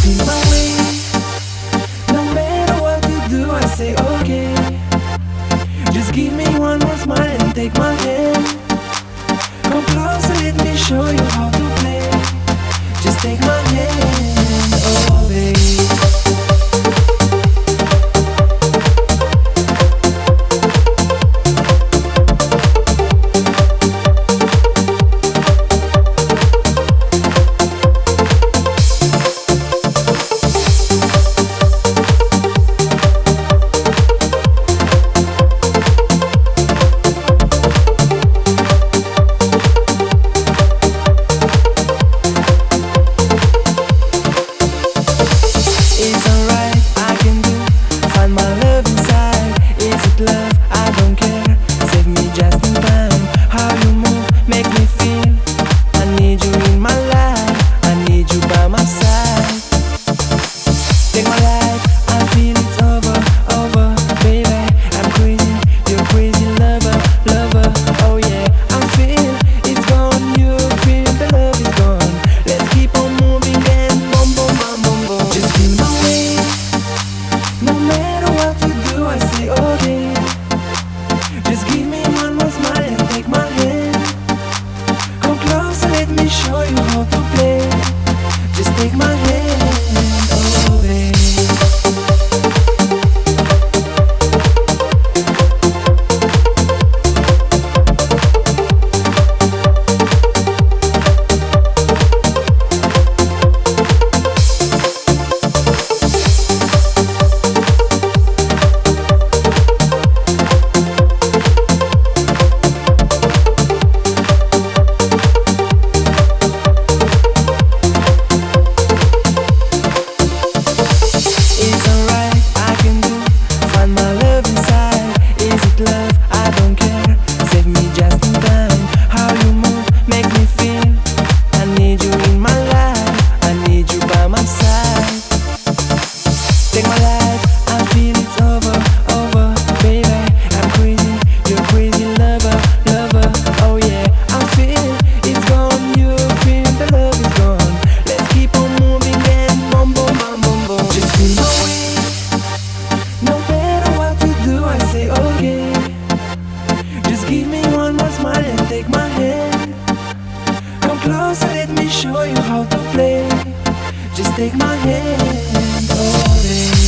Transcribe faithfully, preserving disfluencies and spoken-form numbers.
feel my way. No matter what you do, I say okay. Just give me one more smile and take my hand. Come closer, let me show you how to play. Just take my hand, oh babe. Show you how to play. Just take my hand, oh babe. Take my hand, come closer, let me show you how to play. Just take my hand, oh babe.